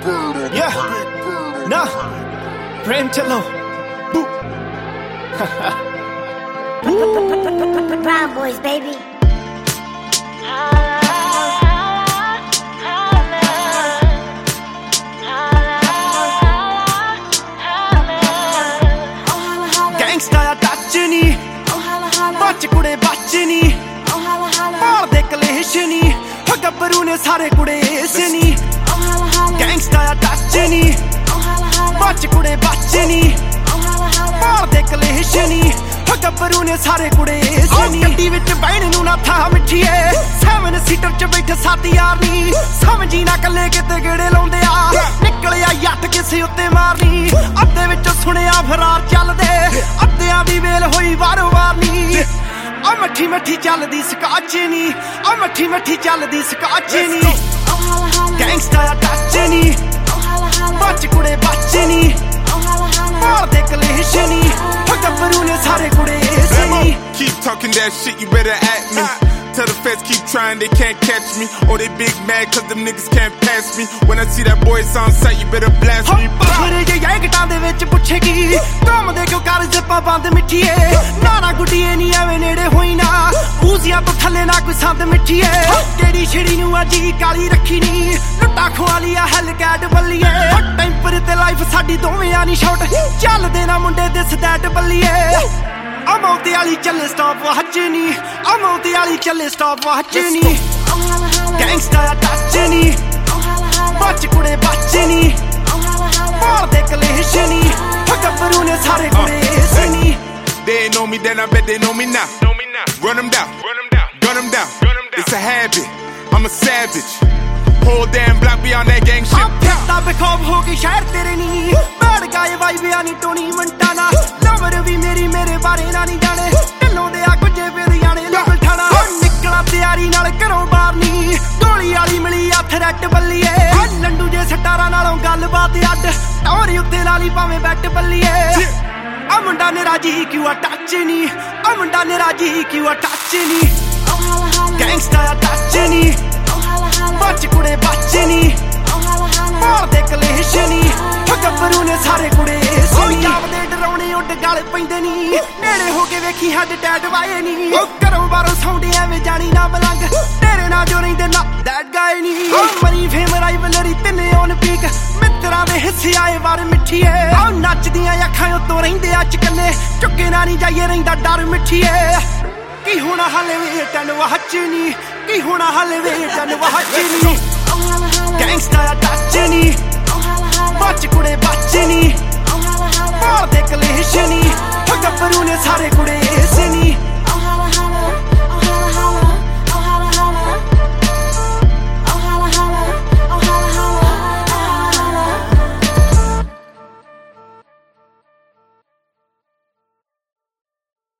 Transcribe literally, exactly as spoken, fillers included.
Yeah, nah, Prem chalo. Boo. Brown boys, baby. Gangsta touch ni, bach kude bach ni, maar de kalesh ni, gabbaru ne sare kude ace ni. Gangsta touch ni, bach kude bach ni, maar de kalesh ni, gabbaru ne sare kude ace ni. Gaddi vich bain nu na tha mithiye, seven seater ch baithe sat yaar ni, samjhi na kalle kitte gede launde a, nikliya yatt kise utte marni, adde vich suneya faraar chalde, addiyan di ਵੇਲ ਹੋਈ ਵਾਰੋ ਵਾਰ ਨੀ। ਆ ਮੱਠੀ ਮੱਠੀ ਚੱਲਦੀ Scotch ਨੀ, ਆ ਮੱਠੀ ਮੱਠੀ ਚੱਲਦੀ ਸਕਾਚ ਨੀ। ਗੈਂਗਸਟਾ ਟੱਚ ਨੀ, ਬੱਚ ਕੁੜੇ ਬੱਚ ਨੀ, ਮਾਰਦੇ ਕਲੇਸ਼ ਨੀ, ਗੱਭਰੂ ਨੇ ਸਾਰੇ ਕੁੜੇ ਏਸ ਨੀ। Keep talking that shit, you better at me. Tell the feds keep trying, they can't catch me. Or they big mad cause them niggas can't pass me. When I see that boy it's on sight, you better blast me. ਪਾਖਰੇ ਜੇ ਯੈਂਗਟਾਂ ਦੇ ਵਿੱਚ ਪੁੱਛੇਗੀ, ਕੰਮ ਦੇ ਕਿਉਂ ਕਰ ਜ਼ਿੱਪਾਂ ਬੰਦ ਮਿੱਠੀਏ, ਨਾਰਾ ਗੁੱਡੀਏ ਨੀ ਐਵੇਂ ਨੇੜੇ ਹੋਈ ਨਾ, ਊਜ਼ੀਆਂ ਤੋਂ ਥੱਲੇ ਨਾ ਕੋਈ ਸੰਦ ਮਿੱਠੀਏ। ਕਿਹੜੀ ਛਿੜੀ ਨੂੰ ਅਜੀ ਕਾਲੀ ਰੱਖੀ ਨੀ, ਲੁੱਟਾ ਖਵਾਲੀ ਆ ਹੈਲ ਕੈਟ ਬੱਲੀਏ। ਟੈਂਪਰ ਤੇ ਲਾਈਫ ਸਾਡੀ ਦੋਵੇਂ ਨੀ ਸ਼ਾਟ, ਚੱਲਦੇ ਨਾ ਮੁੰਡੇ ਦਿਸ ਦੈਟ ਬੱਲੀਏ। ਅਮੌਂਤੇ ਵਾਲੀ ਚੱਲੇ ਸਟਾਪ ਵਾਚ ਨੀ, ਅਮੌਂਤੇ ਵਾਲੀ ਚੱਲੇ ਸਟਾਪ ਵਾਚ ਨੀ। ਗੈਂਗਸਟਾ ਟੱਚ ਨੀ, ਬੱਚ ਕੁੜੇ ਬੱਚ ਨੀ, ਮਾਰਦੇ ਕਲੇਸ਼ ਨੀ, ਗੱਭਰੂ ਨੇ ਸਾਰੇ ਕੁੜੇ ਏਸ ਨੀ। They ain't know me then, I bet they know me now. Know me now. Run them down, run them down, gun them down. Gun them down. It's a habit, I'm a savage. Whole damn block beyond that gang shit. ਫਿਰਦਾ ਬੇਖੌਫ ਹੋ ਕੇ ਸ਼ਹਿਰ ਤੇਰੇ ਨੀ, ਬੈਠ ਗਾਏ Y ਬਿਆ ਨੀ Tony ਮੰਟਾਨਾ। Lover ਵੀ ਮੇਰੀ ਮੇਰੇ ਬਾਰੇ ਨਾ ਨਹੀਂ ਜਾਣੇ, ਢਿੱਲੋਂ ਦੇ ਆ ਗੁੱਜੇ ਫਿਰ ਜਾਣੇ ਲਵਲ ਠਾਣਾ। ਨਿਕਲਾ ਤਿਆਰੀ ਨਾਲ ਘਰੋਂ ਬਾਹਰ ਨੀ, ਗੋਲੀ ਵਾਲੀ ਮਿਲੀ ਆ ਥਰੈਟ ਬੱਲੀਏ। ਲੰਡੂ ਜੇ ਸਟਾਰਾਂ ਨਾਲੋਂ ਗੱਲਬਾਤ ਅੱਡ, ਟੌਰੀ ਉੱਤੇ ਲਾ ਲਈ ਭਾਵੇਂ ਬੈਟ ਬੱਲੀਏ। ਆ ਮੁੰਡਾ ਨੇ ਰਾਜੀ ਕਿਉਂ ਆ ਟੱਚ ਨੀ, ਆ ਮੁੰਡਾ ਨੇ ਰਾਜੀ ਕਿਉਂ ਆ ਟੱਚ ਨੀ। ਗੈਂਗਸਟਾ ਟੱਚ ਨੀ, ਬੱਚ ਕੁੜੇ ਬੱਚ ਨੀ, ਮਾਰਦੇ ਕਲੇਸ਼ ਨੀ, ਗੱਭਰੂ ਨੇ ਸਾਰੇ ਕੁੜੇ ਏਸ ਨੀ। ਜਾਪਦੇ ਡਰਾਉਣੇ ਉੱਡ ਗਲ ਪੈਂਦੇ ਨੀ, ਨੇੜੇ ਹੋ ਕੇ ਵੇਖੀ ਹੱਡ ਟੈਟ ਵਾਏ ਨੀ। ਘਰੋਂ ਬਾਹਰੋਂ ਸੌਂਦੇ ਐਵੇਂ ਜਾਣੀ ਨਾ ਮਲੰਗ, ਤੇਰੇ ਨਾਲ ਜੋ ਰਹਿੰਦੇ ਨਾ ਦੈਟ ਗਾਏ ਨੀ। ਮਨੀ ਫੇਮ ਰਾਈਵਲਰੀ ਤਿੰਨੇ ਔਨ ਪੀਕ, ਮਿੱਤਰਾਂ ਦੇ ਹਿੱਸੇ ਆਏ ਵਾਰ ਮਿੱਠੀਏ। ਆਹ ਨੱਚਦੀਆਂ ਅੱਖਾਂ ਉੱਤੋਂ ਰਹਿੰਦੇ ਆ ਚਕੰਨੇ, ਚੁੱਕੇ ਨਾ ਨਹੀਂ ਜਾਈਏ ਰਹਿੰਦਾ ਡਰ ਮਿੱਠੀਏ। ਕੀ ਹੋਣਾ ਹਾਲੇ ਵੇਟ ਐਂਡ ਵਾਚ ਨੀ, ਕੀ ਹੋਣਾ ਹਾਲੇ ਵੇਟ ਐਂਡ ਵਾਚ ਨੀ। ਗੈਂਗਸਟਾ ਟੱਚ ਨੀ, ਬੱਚ ਕੁੜੇ ਬੱਚ ਨੀ, ਮਾਰਦੇ ਕਲੇਸ਼ ਨੀ, ਗੱਭਰੂ ਨੇ ਸਾਰੇ ਕੁੜੇ